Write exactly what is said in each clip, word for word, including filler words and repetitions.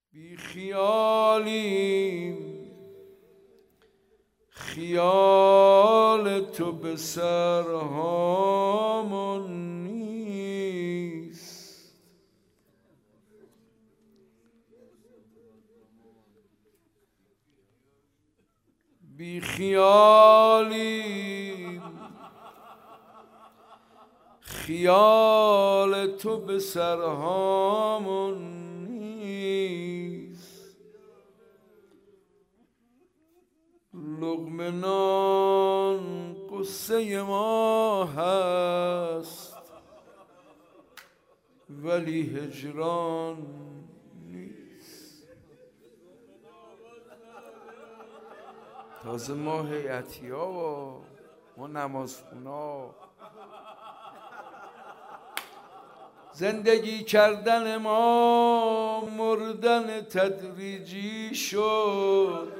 بی خیالیم خیال تو به سرهامون نیست. بی خیالیم خیال تو به سرهامون نیست. لقمه نان قصه ما هست ولی هجران نیست. تازه ما هیئتی ها و ما نمازخونا زندگی کردن ما مردن تدریجی شد.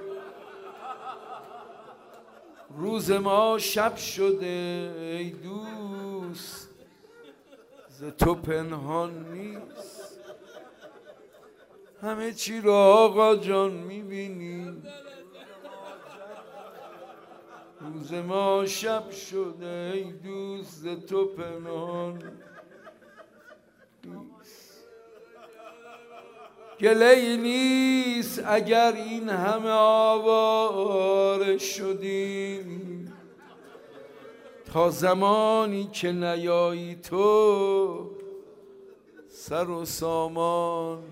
روز ما شب شده ای دوست ز تو پنهان نیست. همه چی رو آقا جان میبینی. روز ما شب شده ای دوست ز تو پنهان نیست. گله‌ای نیست اگر این همه آواره شدیم. تا زمانی که نیایی تو سر و سامان.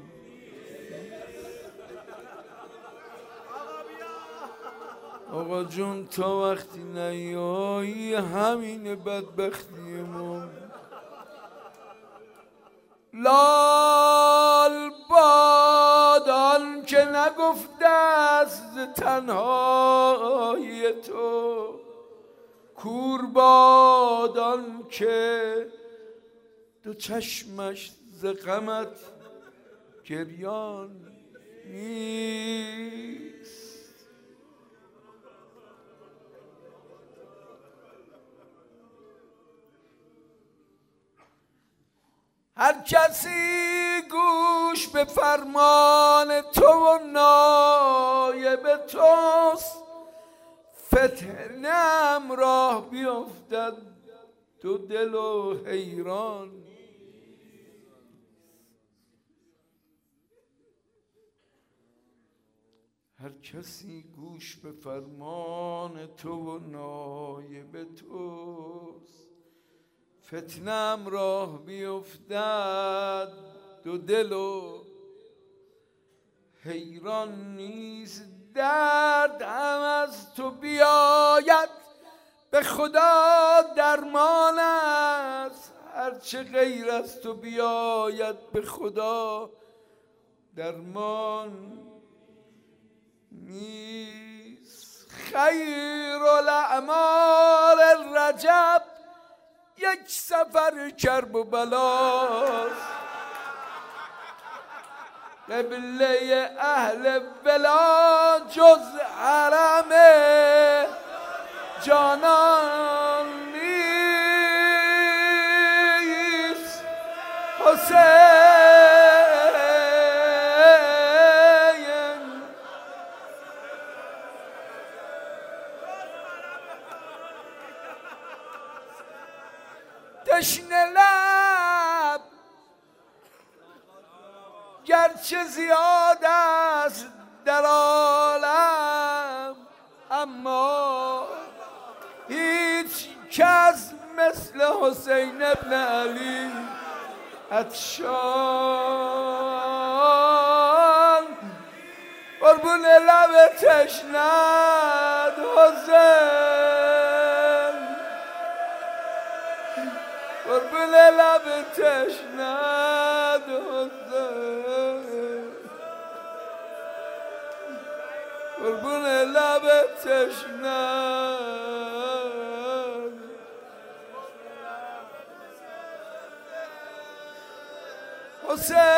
آقا جون تا وقتی نیایی همین بدبختی ما. لال بادان که نگفته است تنهای تو. کور بادان که دو چشمش ز غمت گریان نیست. هر کسی گوش به فرمان تو و نایب توست. فتنه‌ام راه بیفتد دو دل و حیران. هر کسی گوش به فرمان تو و نایب توست. فتنه‌ام راه بیفتد دو دل و حیران نیست. درد هم از تو بیاید به خدا درمان است. هرچه غیر از تو بیاید به خدا درمان نیست. خیر الاعمال رجب یک سفر کرب و بلاست. قبله اهل ولا جز حرم جانان نیست. حسین تشنه لب گرچه زیاد است در عالم اما هیچ کس مثل حسین ابن علی عطشان قربون لب تشنه حسین. قربون لب تشنه حسین. قربون لب تشنه حسین.